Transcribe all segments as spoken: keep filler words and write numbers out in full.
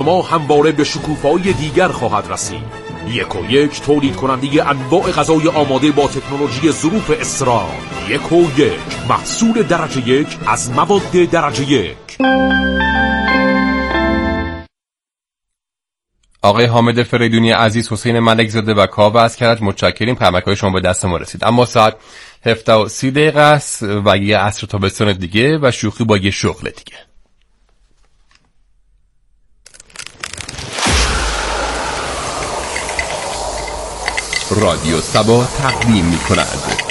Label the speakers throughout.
Speaker 1: شما همواره به شکوفایی دیگر خواهد رسید. یک و یک تولید کننده انواع غذای آماده با تکنولوژی ظروف اسرار. یک و یک محصول درجه یک از مواد درجه یک.
Speaker 2: آقای حامد فریدونی عزیز، حسین ملک زاده و کاوه از کرج، متشکریم. پیامک‌های شما به دست ما رسید. اما ساعت هفت و سی دقیقه است و یه عصر تابستان دیگه و شوخی با یه شغل دیگه. رادیو سبا تقدیم می کند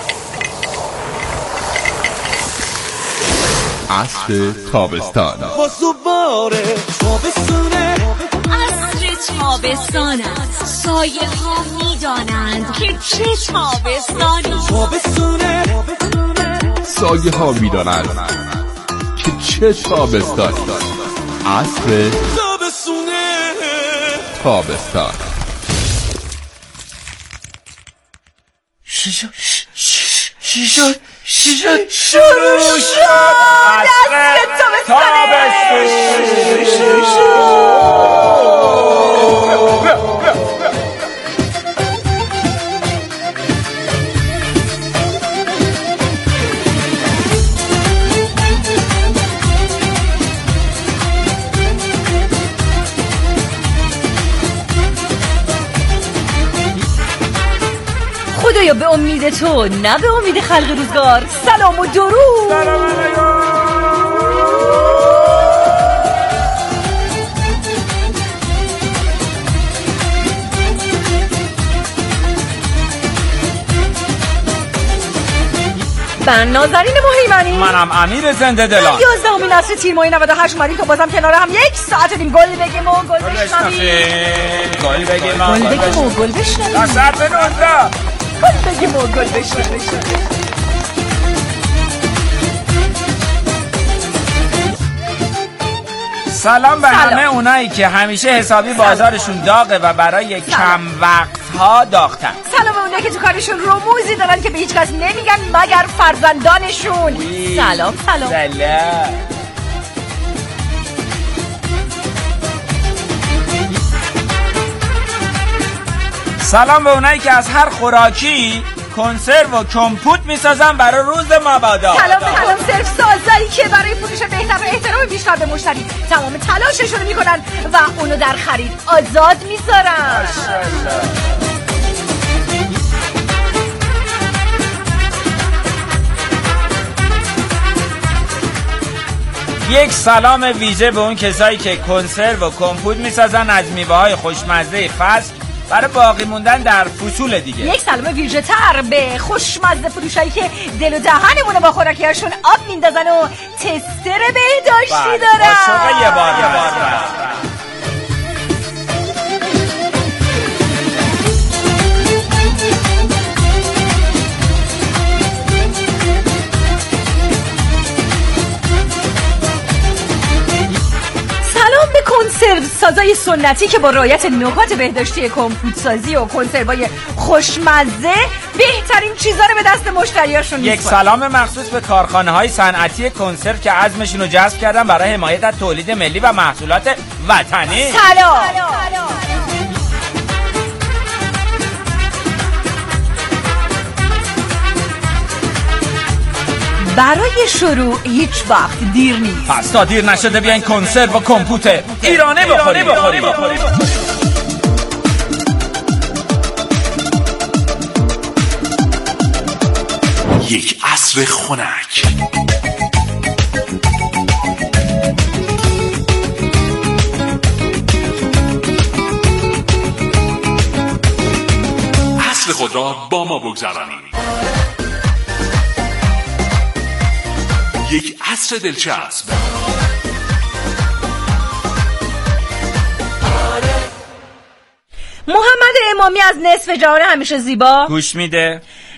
Speaker 2: عصر تابستان.
Speaker 3: بازواره تابستانه،
Speaker 4: عصر تابستان است. سایه ها می دانند که چه تابستانی.
Speaker 3: تابستانه،
Speaker 2: سایه ها می دانند که چه تابستانی. عصر
Speaker 3: تابستانه،
Speaker 2: تابستان.
Speaker 3: شیشا شیشا شیشا شروع شد.
Speaker 4: عصر تابستان. خدایا به امید تو، نه به امید خلق روزگار. سلام و درود.
Speaker 3: سلام علیکم.
Speaker 4: من نازنین مهیمنی.
Speaker 5: منم امیر زنده دلان.
Speaker 4: یازدهمین عصر تیر ماه نود و هشت اومدیم تا بازم کنار هم یک ساعت دیم گل بگیم و گل بشنویم.
Speaker 5: گل بگیم
Speaker 4: گل بگیم و گل بشنویم.
Speaker 5: سر به نوزده
Speaker 4: گل بگیم و گل بشنویم.
Speaker 5: سلام به همه اونایی که همیشه حسابی بازارشون داغه و برای کم وقت ها داغتن.
Speaker 4: سلام به اونایی که تو کارشون رموزی دارن که به هیچ کس نمیگن مگر فرزندانشون. سلام سلام
Speaker 5: سلام. سلام به اونایی که از هر خوراکی کنسرو و کمپوت میسازن برای روز مبادا.
Speaker 4: سلام به تمام صرف سازایی که برای فروش بهتر و احترام بیشتر به مشتری تمام تلاششون میکنن و اونو در خرید آزاد میذارن.
Speaker 5: یک سلام ویژه به اون کسایی که کنسرو و کمپوت میسازن از میوه‌های خوشمزه فصل برای باقی موندن در فصول دیگه.
Speaker 4: یک سلام ویژه تر به خوشمزه فروشایی که دل و دهنمونو با خوراکیاشون آب میندازن و تستر بهداشتی دارن.
Speaker 5: عاشق یه بار یه بار
Speaker 4: سلام به کنسرو سازای سنتی که با رعایت نکات بهداشتی کمپوت سازی و کنسروهای خوشمزه بهترین چیزا رو به دست مشتریاشون میسپارن.
Speaker 5: یک سلام مخصوص به کارخانه‌های صنعتی کنسرو که عزمشون رو جذب کردن برای حمایت از تولید ملی و محصولات وطنی.
Speaker 4: سلام. برای شروع هیچ وقت دیر نیست.
Speaker 5: پس تا دیر نشده بیاین کنسرو و کمپوت ایرانه بخوریم.
Speaker 1: یک عصر خنک. عصر خود را با ما بگذرانید. یک عصر دلچسب.
Speaker 4: محمد امامی از نصف جهان همیشه زیبا
Speaker 5: گوش میده.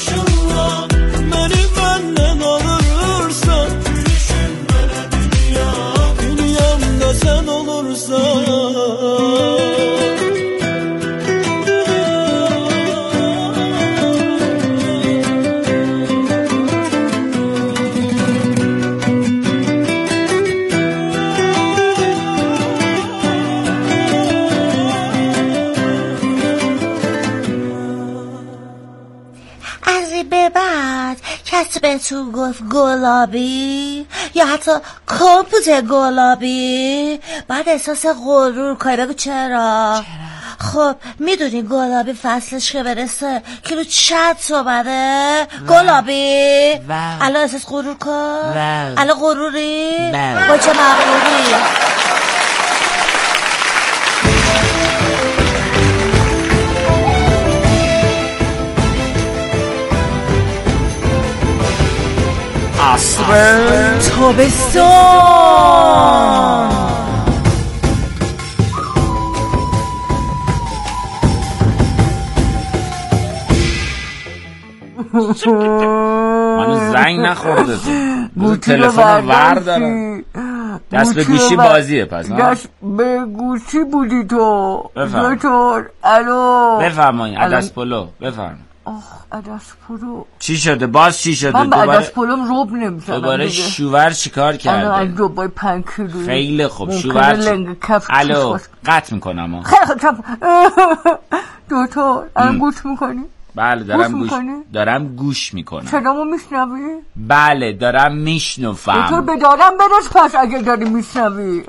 Speaker 6: از این به بعد کسی بهتون گفت گلابی یا حتی کمپوت گلابی بعد احساس غرور کنی. بگو چرا؟ چرا؟ خب میدونی گلابی فصلش که برسه کیلو چند تومنه؟ گلابی الان احساس غرور کن. الان غروری؟ با چه مغروری؟
Speaker 5: عصر
Speaker 4: تابستان.
Speaker 5: منو زنگ نخورده تو تلفن ور دارم. دست به گوشی بازیه پس.
Speaker 7: دست به گوشی بودی تو. دکتر الو
Speaker 5: بفرمایید. عدس پلو بفرمایید.
Speaker 7: آخ عدس پلو
Speaker 5: چی شده؟ باز چی شده؟
Speaker 7: من به عدس پلوم روب نمیزنم.
Speaker 5: دوباره شوور چیکار کرده؟
Speaker 7: الان از دوباره پنج کیلویی.
Speaker 5: خیلی خوب. شوور چی؟ الو قطع میکنم.
Speaker 7: خیلی خوب. دکتر الان گوش میکنی؟
Speaker 5: بله دارم گوش دارم گوش میکنم.
Speaker 7: صدامو میشنوی؟
Speaker 5: بله دارم میشنوم.
Speaker 7: تو به دارم برس پس اگه داری میشنوی.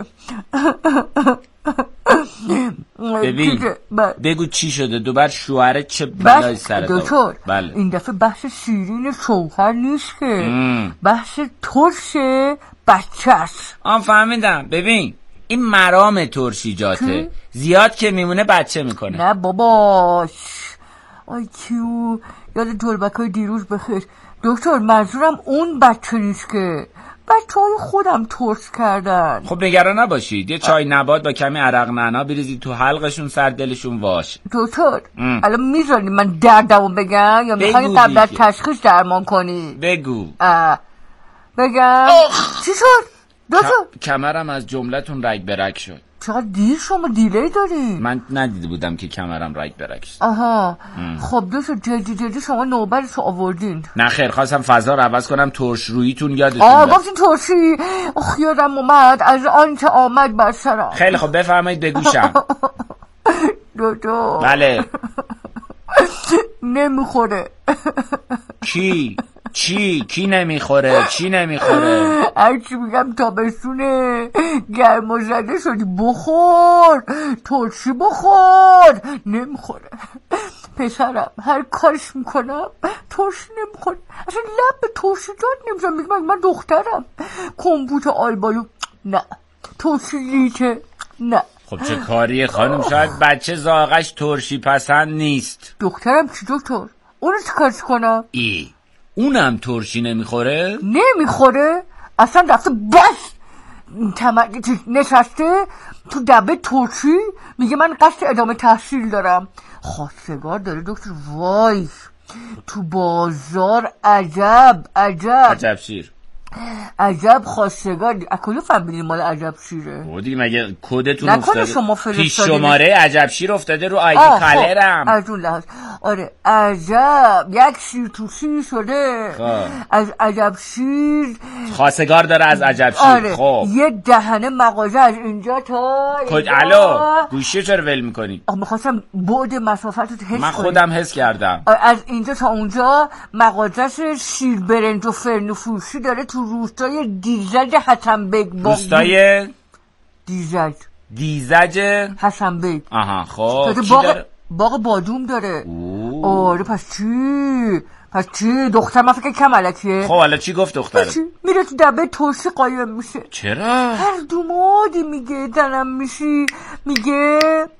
Speaker 5: ببین بگو چی شده؟ دوباره شوهره چه بلای سرت
Speaker 7: آورد؟ بله این دفعه بحث شیرین شوهر نیست که بحث ترش بچه است.
Speaker 5: آن فهمیدم. ببین این مرام ترشیجاته زیاد که میمونه بچه میکنه.
Speaker 7: نه باباش آی کیو یاد طلبک های دیروز بخیر. دکتر منظورم اون بچه نیست که بچه های خودم ترس کردن.
Speaker 5: خب نگران نباشید یه چای نبات با کمی عرق نعنا بریزید تو حلقشون سر دلشون واش.
Speaker 7: دکتر الان میذاری من دردمو بگم یا میخوای قبل از تشخیص درمان کنی؟
Speaker 5: بگو.
Speaker 7: بگم چی شد؟ دکتر
Speaker 5: کمرم از جملتون رگ برگ شد.
Speaker 7: چقدر دیر شما دیلی داری؟
Speaker 5: من ندیده بودم که کمرم رگ برگ شد.
Speaker 7: آها ام. خب دوست جدی جدی شما نوبرشو آوردین.
Speaker 5: نه خیر خواستم فضا رو عوض کنم. ترش رویتون یادتون
Speaker 7: آه گفتین ترشی. اخ یادم اومد از آن که آمد بر سرم.
Speaker 5: خیلی خب بفرمایید بگوشم.
Speaker 7: دو
Speaker 5: بله
Speaker 7: نمیخوره.
Speaker 5: کی؟ چی؟ کی نمیخوره؟ چی نمیخوره؟
Speaker 7: هرچی میگم تابستونه گرم و زده شدی بخور ترشی بخور. نمیخوره پسرم هر کارش میکنم ترشی نمیخوره. اصلا لب به ترشی داد نمیزم. میگم من دخترم کمبوت آلبالو نه ترشی لیته نه.
Speaker 5: خب چه کاریه خانم؟ شاید بچه زاغش ترشی پسند نیست.
Speaker 7: دخترم چی دکتر؟ اونو چه کارش کنم؟
Speaker 5: ای اونم ترشی نمیخوره؟
Speaker 7: نمیخوره؟ اصلا رفته بس تمر... نشسته تو دبه ترشی میگه من قصد ادامه تحصیل دارم. خواستگار داره دکتر. وای تو بازار عجب عجب
Speaker 5: عجب شیر
Speaker 7: عجب خواستگار. اکلو فهمیدین مال عجب شیره؟
Speaker 5: او دیگه مگه کدتون افتاده؟
Speaker 7: شما
Speaker 5: پیش شماره عجب شیر افتاده رو آیدی کالرم.
Speaker 7: از اون لحظ آره عجب یک شیر تو شیر شده.
Speaker 5: خواه.
Speaker 7: از عجب شیر
Speaker 5: خواستگار داره از عجب شیر.
Speaker 7: آره.
Speaker 5: خب
Speaker 7: یه دهنه مغازه از اینجا تا
Speaker 5: کد الو گوشی چرا ول میکنی؟
Speaker 7: آخه میخواستم بعد مسافت رو حس کنی.
Speaker 5: من خودم حس کردم.
Speaker 7: از اینجا تا اونجا مغازه شیر برنج و فرنوفروشی داره تو روستای دیزج حسنبک.
Speaker 5: روستای
Speaker 7: دیزج
Speaker 5: دیزج
Speaker 7: حسنبک.
Speaker 5: آها خب
Speaker 7: باغ باغ بادوم داره. آره پس چی؟ پس چی؟ دختر من فکر کم علکیه.
Speaker 5: خب حالا چی گفت دختره؟
Speaker 7: میره تو دبه ترشی قایم میشه.
Speaker 5: چرا؟
Speaker 7: هر دومادی میگه زنم میشی میگه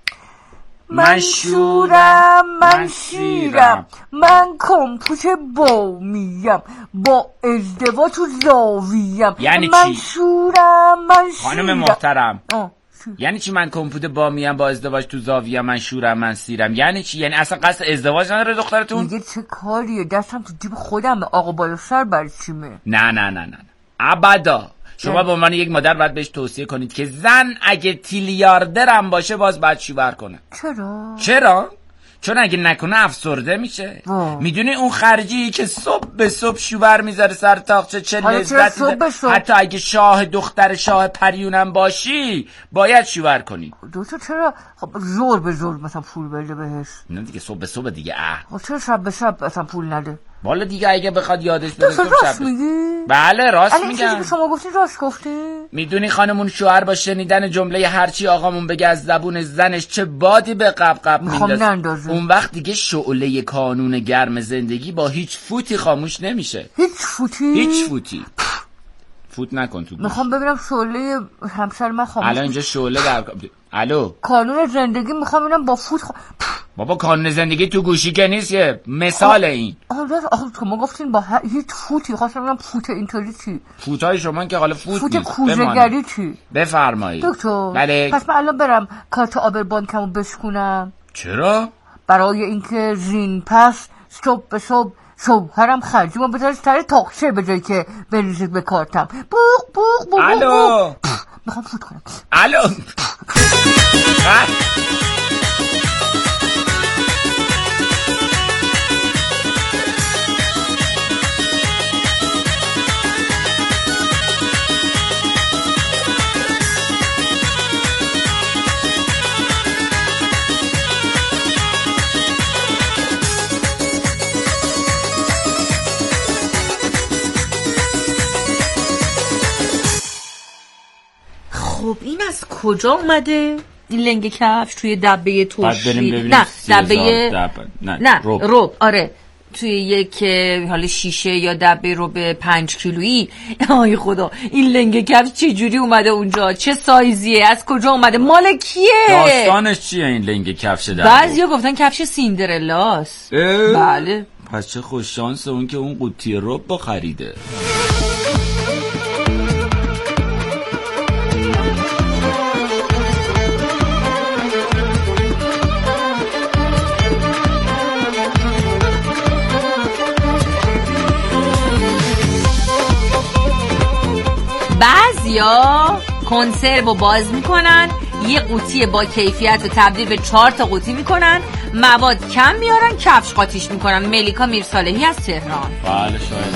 Speaker 5: من شورم
Speaker 7: من شیرم من کمپوت باومیم با ازدواج و زاویم.
Speaker 5: یعنی
Speaker 7: من
Speaker 5: چی؟
Speaker 7: شورم من شیرم.
Speaker 5: خانم محترم آه. یعنی چی من کمپوت باومیم با ازدواج تو زاویم من شورم من سیرم؟ یعنی چی؟ یعنی اصلا قصد ازدواج نداره دخترتون؟
Speaker 7: میگه چه کاریه دستم تو جیب خودم آقا بالا سر برای چیمه؟
Speaker 5: نه نه نه نه ابدا. شما به عنوان یک مادر باید بهش توصیه کنید که زن اگه تیلیاردر هم باشه باز باید شوهر کنه.
Speaker 7: چرا؟
Speaker 5: چرا؟ چون اگه نکنه افسرده میشه. میدونی اون خرجی که صبح به صبح شوهر میذاره سر تاقچه چه لذتی داره؟ حتی اگه شاه دختر شاه پریونم باشی باید شوهر کنی.
Speaker 7: دوستو چرا خب زور به زور مثلا پول بده بهش؟
Speaker 5: نه دیگه صبح به صبح دیگه اه.
Speaker 7: چرا شب به شب مثلا پول نده؟
Speaker 5: والا دیگه اگه بخواد یادش بره تو
Speaker 7: راست میگی؟
Speaker 5: بله راست
Speaker 7: میگم.
Speaker 5: میگم.
Speaker 7: چیزی که شما گفتین راست گفتی؟
Speaker 5: میدونی خانمون شوهر با شنیدن جمله هرچی آقامون بگه از زبون زنش چه بادی به قبقب میندازه. اون وقت دیگه شعله کانون گرم زندگی با هیچ فوتی خاموش نمیشه.
Speaker 7: هیچ فوتی؟
Speaker 5: هیچ فوتی. فوت نکن تو.
Speaker 7: میخوام ببینم شعله همسر من خاموش.
Speaker 5: الان اینجا شعله در الو
Speaker 7: کانون زندگی میخوام ببینم با فوت خ...
Speaker 5: بابا کانون زندگی تو گوشی که نیست یه مثال این.
Speaker 7: آها راست آخه شما گفتین با ه... هیچ فوتی. خواستم ببینم فوت اینطوری چی؟
Speaker 5: فوتای شما که حالا فوت,
Speaker 7: فوت
Speaker 5: نیست.
Speaker 7: فوت کوزه‌گری چی؟
Speaker 5: بفرمایید.
Speaker 7: دکتر
Speaker 5: بله.
Speaker 7: پس من الان برم کارت آبر بانکمو بشکونم.
Speaker 5: چرا؟
Speaker 7: برای اینکه زین پس صبح به صبح شوهرم خرجیمو بذاره سر تاقچه به جایی که بریزید به کارتم. بوق بوق بوق.
Speaker 5: الو
Speaker 7: میخوام فوت کنم.
Speaker 5: الو
Speaker 4: خب این از کجا اومده؟ این لنگ کفش توی دبه ترشی
Speaker 5: نه
Speaker 4: دبه
Speaker 5: دب...
Speaker 4: نه, نه. روب. روب آره توی یک حالا شیشه یا دبه روب پنج کیلویی. آی خدا این لنگ کفش چه جوری اومده اونجا؟ چه سایزیه؟ از کجا اومده؟ مال کیه؟
Speaker 5: داستانش چیه این لنگ کفش دبه؟
Speaker 4: بعضیا گفتن کفش سیندرلاست. بله
Speaker 5: پس چه خوش شانس اون که اون قوطی روب با خریده.
Speaker 4: بعضیا کنسرو رو باز میکنن یه قوطی با کیفیت رو تبدیل به چهار تا قوطی میکنن، مواد کم میارن کفش قاطیش میکنن. ملیکا میرصالحی از تهران.
Speaker 5: بله شاید.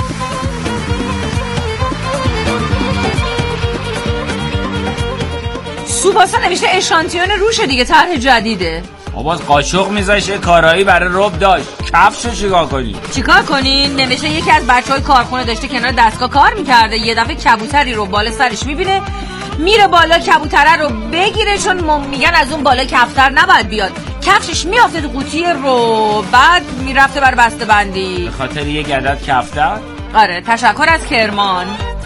Speaker 4: سوباسا نوشته اشانتیون روشه دیگه، طرح جدیده.
Speaker 5: باز قاشق میذاشه کارایی برای رب داشت. کفشو چیکار کنی؟
Speaker 4: چیکار کنین؟ نوشته یکی از بچهای کارخونه داشته کنار دستگاه کار میکرده، یه دفعه کبوتری رو بالا سرش میبینه، میره بالا کبوتره رو بگیره، چون میگن از اون بالا کفتر نباید بیاد. کفشش میافته تو قوطی رو، بعد میرفته بر بسته بندی.
Speaker 5: به خاطر یه عدد کفتر؟
Speaker 4: آره تشکر از کرمان.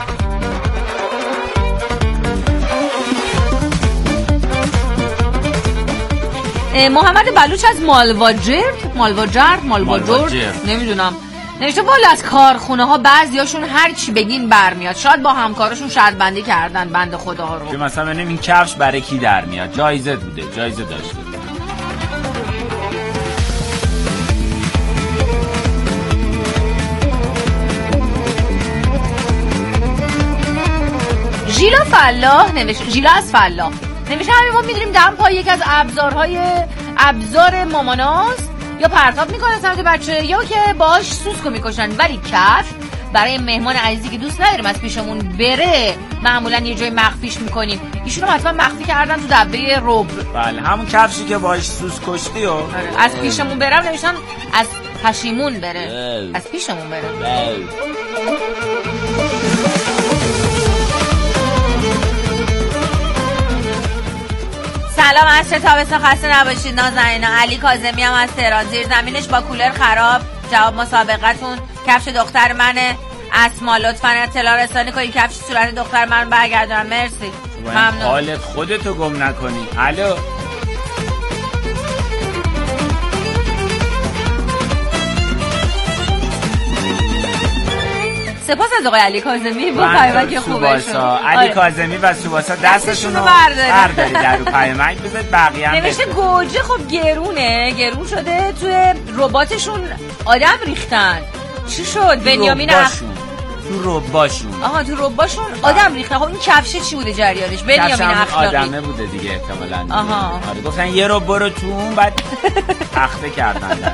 Speaker 4: محمد بلوچ از مالواجرد مالواجرد مالواجرد نمیدونم نوشته والا از کارخونه ها بعضیاشون هر چی بگین برمیاد. شاید با همکارشون شرط بندی کردن بنده خدا رو،
Speaker 5: که مثلا ببینیم این کفش برای کی در میاد. جایزه بوده، جایزه داشته.
Speaker 4: ژیلا فلاح نوشته، ژیلا از فلاح نمیشه همین ما میدونیم دم پای یک از ابزارهای ابزار ماماناست، یا پرتاب میکنه سمت بچه یا که باش سوسکو میکشن، ولی کف برای مهمان عزیزی که دوست نداریم از پیشمون بره معمولا یه جای مخفیش میکنیم. ایشونو حتما مخفی کردن تو دبه روب.
Speaker 5: بله همون کفشی که باش سوس کشتی و
Speaker 4: از پیشمون برم نوشتن از پشیمون بره بل. از پیشمون بره بل. سلام از چه تابستان خسته نباشید نازنینا. علی کاظمی هم از تهران. زیر زمینش با کولر خراب. جواب مسابقتون کفش دختر منه. اسما لطفا اطلاع رسانی کنید کفش صورت دختر من برگردونم. مرسی ممنون.
Speaker 5: حالت خودتو گم نکنی. الو
Speaker 4: سپاس از آقای علی کاظمی با پیامک خوبشون.
Speaker 5: علی کاظمی و سوباسا دستشون رو برداری در رو پیامک بذارید بقیه هم
Speaker 4: نوشته گوجه. خب گرونه گرون شده توی رباتشون آدم ریختن. چی شد؟ بنیامین
Speaker 5: اخ تو رباشون.
Speaker 4: آها تو رباشون آدم ریختن. خب این کفشه چی بوده جریانش؟ بنیامین اخلاقی
Speaker 5: آدمه بوده دیگه احتمالاً.
Speaker 4: آها
Speaker 5: آره گفتن یه رو برو تو اون بعد تخته کردن.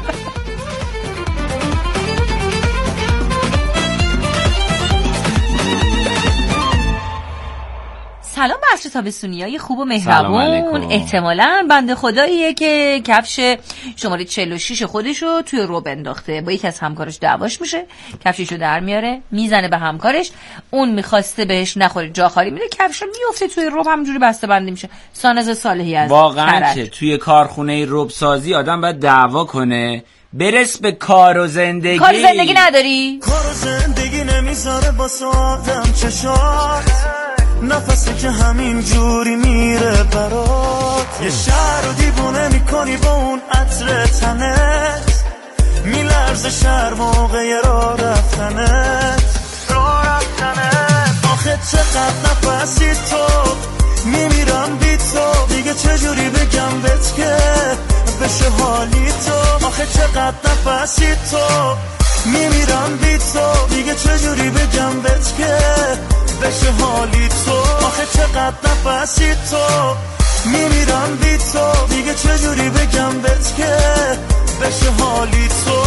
Speaker 4: سلام عصر تابستونیای خوب و مهربون احتمالاً بنده خداییه که کفش شماره چهل و شش خودشو توی رب انداخته، با یکی از همکارش دعواش میشه، کفششو در میاره میزنه به همکارش، اون میخواسته بهش نخوره جا خالی میده، کفشو میفته توی رب همونجوری بسته بندی میشه. سانز صالحی از
Speaker 5: واقعا که توی کارخونه رب سازی آدم باید دعوا کنه برس به کار و زندگی.
Speaker 4: کار و زندگی نداری؟
Speaker 3: کار و زندگی نمیذاره واسه آدم چشات، نفسی که همین جوری میره برات، یه شهر رو دیوونه میکنی با اون عطر تنت، میلرزه شهر موقع را رفتنت را رفتنت. آخه چقدر نفسی تو میمیرم بی تو، دیگه چجوری بگم بهت که بشه حالی تو. آخه چقدر نفسی تو میمیرم بی تو، دیگه چجوری بگم بهت که بشه حالی تو. آخه چقدر نفسی تو میمیرم بی تو، دیگه چجوری بگم بهت که بشه حالی تو.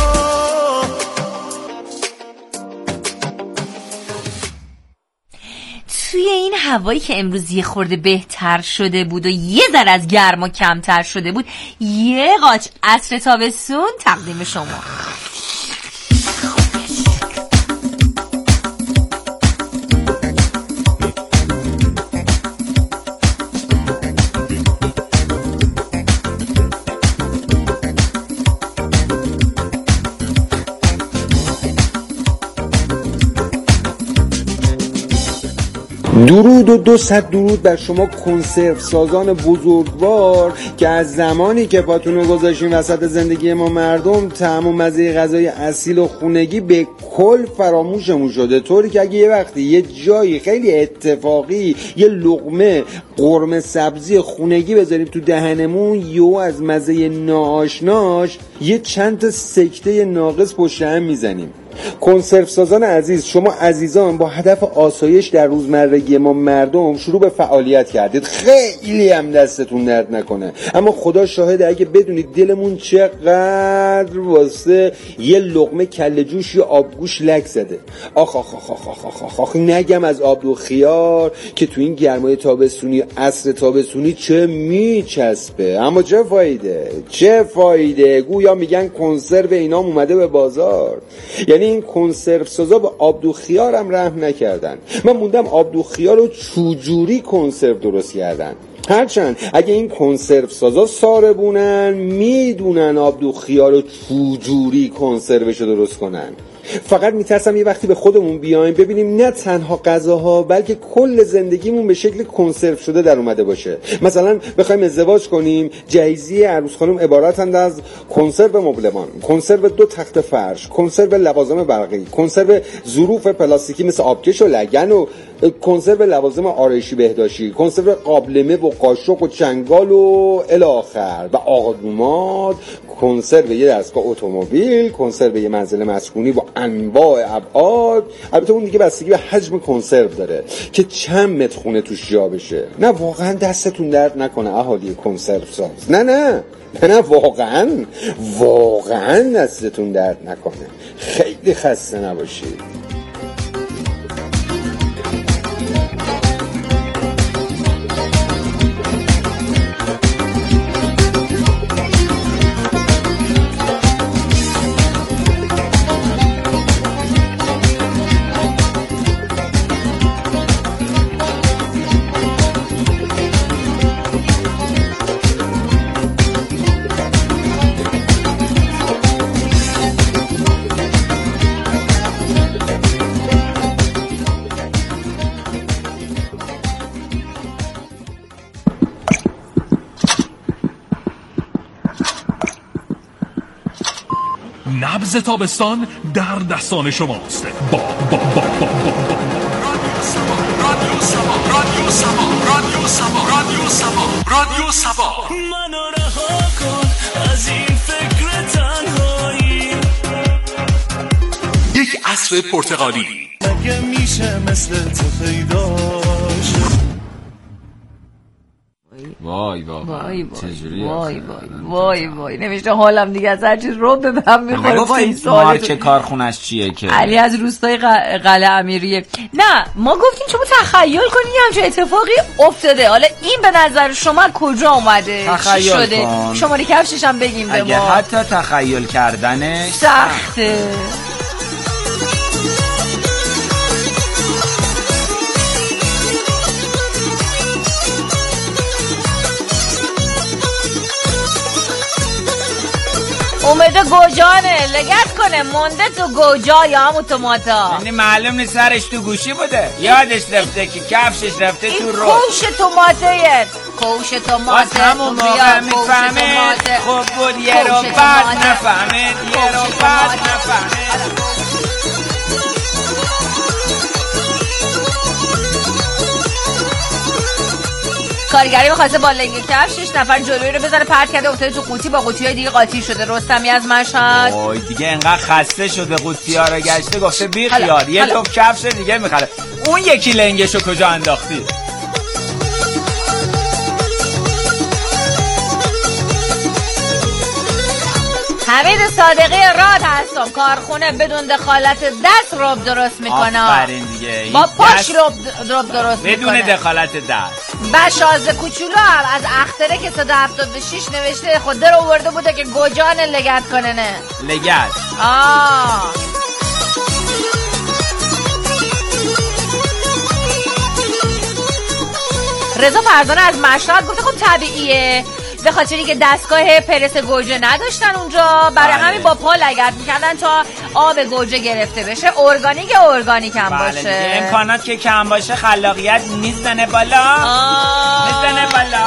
Speaker 4: توی این هوایی که امروز یه خورده بهتر شده بود و یه ذره از گرما کمتر شده بود، یه قاچ عصر تابستون تقدیم شما.
Speaker 8: درود و دو صد درود بر شما کنسرو سازان بزرگوار که از زمانی که پاتون رو گذاشتین وسط زندگی ما مردم، طعم و مزه غذای اصیل و خونگی به کل فراموشمون شده، طوری که اگه یه وقتی یه جایی خیلی اتفاقی یه لقمه قرمه سبزی خونگی بذاریم تو دهنمون، یهو از مزه ناآشناش یه چند تا سکته ناقص پشت هم میزنیم. کنسرو سازان عزیز، شما عزیزان با هدف آسایش در روزمرگی ما مردم شروع به فعالیت کردید، خیلی هم دستتون درد نکنه، اما خدا شاهده اگه بدونید دلمون چقدر واسه یه لقمه کله جوش یا آبگوش لک زده. آخ آخ آخ آخ آخ آخ, آخ, آخ نگم از آب و خیار که تو این گرمای تابستونی عصر تابستونی چه میچسبه، اما چه فایده چه فایده گویا میگن کنسرو اینام اومده به بازار. یعنی این کنسرو سازا به آبدو خیار هم رحم نکردن. من موندم آبدو خیار رو چجوری کنسرو درست کردن. هرچند اگه این کنسرو سازا ساره بونن میدونن آبدو خیار رو چجوری کنسروش رو درست کنن. فقط میترسم یه وقتی به خودمون بیایم ببینیم نه تنها غذاها بلکه کل زندگیمون به شکل کنسرو شده در اومده باشه. مثلا بخوایم ازدواج کنیم، جهیزیه عروس خانم عبارتند از کنسرو مبلمان، کنسرو دو تخت فرش، کنسرو لوازم برقی، کنسرو ظروف پلاستیکی مثل آبکش و لگن و کنسرو لوازم آرایشی بهداشتی، کنسرو قابلمه و قاشق و چنگال و الی آخر و آقادومات، کنسرو یه دستگاه اتومبیل، کنسرو یه منزل مسکونی با انواع ابعاد. البته اون دیگه بستگی به حجم کنسرو داره که چند متر خونه توش جا بشه. نه واقعا دستتون درد نکنه اهالی کنسرو ساز، نه نه نه نه واقعا واقعا دستتون درد نکنه. خیلی خسته نباشید.
Speaker 1: نبض تابستان در دستان شماست. با با با با با رادیو سما رادیو سما رادیو سما رادیو سما رادیو سما
Speaker 3: منو رها کن از این فکر تنهایی.
Speaker 1: یک عصر پرتغالی
Speaker 3: مگه میشه مثل تو پیداش؟
Speaker 5: وای وای
Speaker 4: وای
Speaker 5: چجوری
Speaker 4: وای وای وای وای نوشته حالم دیگه از هر چیز رو به هم میخوره. با این
Speaker 5: سوال که کارخونش چیه که
Speaker 4: علی از روستای قلعه امیریه. نه ما گفتیم شما تخیل کنید همچین اتفاقی افتاده. حالا این به نظر شما کجا اومده؟ چی شده؟ شماره کفشش هم بگیم به ما.
Speaker 5: اگه حتی تخیل کردنش
Speaker 4: سخته. اومده گوجانه لگت کنه مونده تو گوجا یا همون توماتا.
Speaker 5: یعنی معلوم نیست سرش تو گوشی بوده یادش رفته که کفشش رفته تو رو.
Speaker 4: کوش توماته کوش توماته
Speaker 5: همون موقع میفهمید خوب بود یه رو بعد نفهمید یه رو بعد نفهمید.
Speaker 4: کارگری می‌خواسته با لنگ کفش شش نفر جلوی رو بزنه پرت کرده افتاده تو قوطی با قوطی‌های دیگه قاطی شده. رستمی از مشهد
Speaker 5: وای دیگه انقدر خسته شده قوطی‌ها رو گشته گفته بی خیال یه جفت کفش دیگه می‌خره. اون یکی لنگشو کجا انداختی؟
Speaker 4: حمید صادقی راد هستم. کارخونه بدون دخالت دست رب درست میکنه.
Speaker 5: آفرین دیگه
Speaker 4: با پاش رب, رب درست میکنه
Speaker 5: بدون دخالت دست.
Speaker 4: بشازه کوچولو هم از اختره که صد و هفتاد و شش نوشته خود در آورده بوده که گوجان لگت کنه. نه
Speaker 5: لگت
Speaker 4: آه رضا فرزانه از مشهد گفته خب طبیعیه به خاطری که دستگاه پرس گوجه نداشتن اونجا برای همین با پا لگد میکردن تا آب گوجه گرفته بشه. ارگانیک ارگانیک هم باشه.
Speaker 5: بله امکانات که کم باشه خلاقیت میزنه بالا میزنه بالا.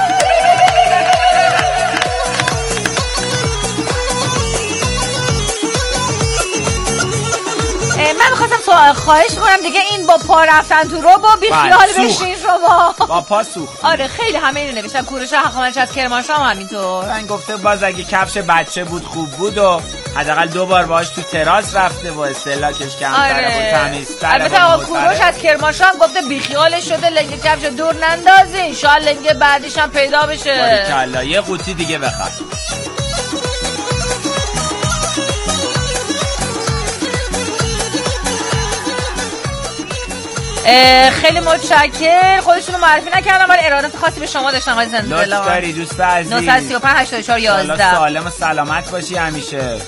Speaker 4: من میخواستم خواهش کنم دیگه این با پا رفتن تو رو با بی خیال بشین شما.
Speaker 5: با پا سوخت.
Speaker 4: آره خیلی همه اینو نوشتن. کوروش حقانش از کرمانشاه هم همینطور.
Speaker 5: من گفته باز اگه کفش بچه بود خوب بود و حداقل دو بار باهاش تو تراس رفته و استهلاکش کمتره و تمیزتره.
Speaker 4: البته کوروش از کرمانشاه هم گفته بی خیالش شده لنگ کفش دور نندازین ان شاء الله لنگ بعدیش هم پیدا بشه.
Speaker 5: باریکلا یه قوطی دیگه بخر.
Speaker 4: خیلی متشکرم. خودشون رو معرفی نکردم ولی ارادت خاصی به شما داشتم آقای زنده دلم.
Speaker 5: لطف داری دوست عزیز.
Speaker 4: نه سه پنج هشت چهار یازده
Speaker 5: سالم و سلامت باشی همیشه.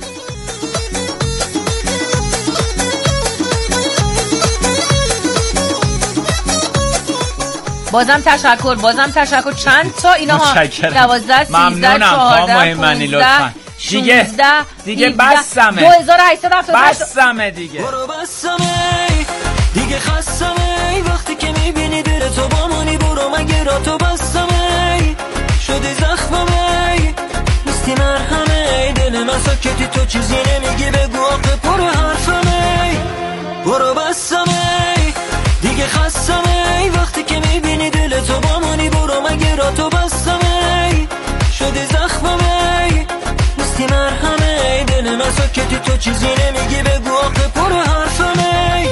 Speaker 4: بازم تشکر بازم تشکر. چند تا اینا ها دوازده سیزده چهارده پونزده
Speaker 5: دیگه دیگه بسمه
Speaker 4: دو هزار و هشتصد و هفتاد و هشت
Speaker 5: بسمه دیگه
Speaker 3: برو بسمه دیگه خستمه وقتی که میبینی دل تو بامونی برو مگه را تو بستمه شدی زخممه نیستی مرهمه دل من ساکتی تو چیزی نمیگی بگو آقه پر حرفمه برو بسمه دیگه خستمه وقتی که میبینی دل تو بامونی برو مگه را تو بستمه شدی زخممه نیستی مرهمه دل من ساکتی تو چیزی نمیگی بگو آقه پر حرفمه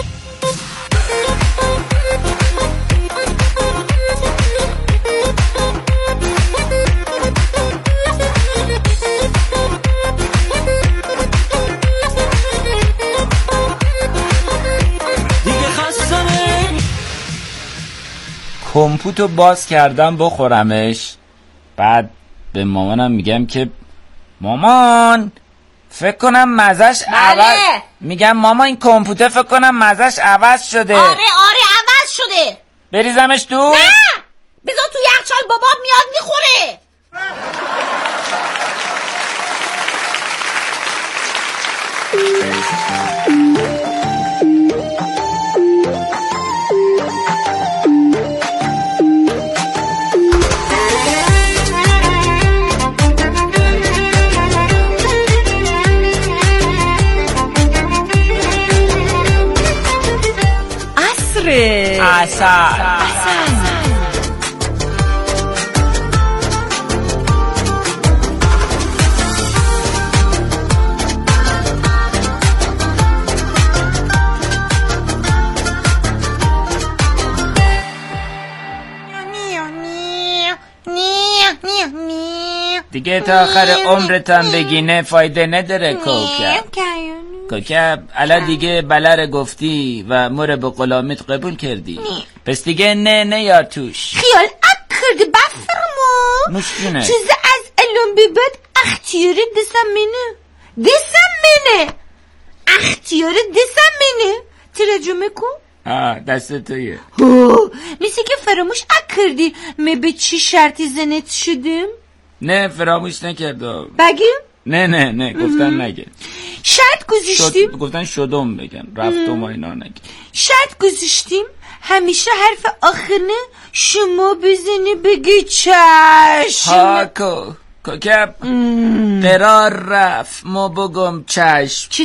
Speaker 5: کمپوتو باز کردم بخورمش. بعد به مامانم میگم که مامان فکر کنم مزش عوض. میگم مامان این کمپوته فکر کنم مزش عوض شده.
Speaker 6: آره آره عوض شده.
Speaker 5: بریزمش تو؟
Speaker 6: نه بذار تو یخچال بابام میاد میخوره.
Speaker 5: عسل عسل دیگه تا آخر عمرتم بگینه فایده نداره کوکب. کوکب الان دیگه بلر گفتی و مره به غلامیت قبول کردی. پس دیگه نه نه یا توش
Speaker 6: خیال اکرد بفرما
Speaker 5: مشکونه
Speaker 6: چیز از الان به بعد اختیاری دستم منه دستم منه اختیاری دستم منه ترجمه کن.
Speaker 5: آه دست تویه.
Speaker 6: مثل که فراموش اکردی می به چی شرطی زنت شدیم؟
Speaker 5: نه فراموش نکردم.
Speaker 6: بگیم؟
Speaker 5: نه نه نه گفتن نگه.
Speaker 6: شرط گذاشتیم؟
Speaker 5: شد... گفتن شدم بگن رفتم و اینا نگه.
Speaker 6: شرط گذاشتیم همیشه حرف آخرنه شما بزنی بگی چشم.
Speaker 5: ها کو کوکب قرار رفت ما بگم چشم.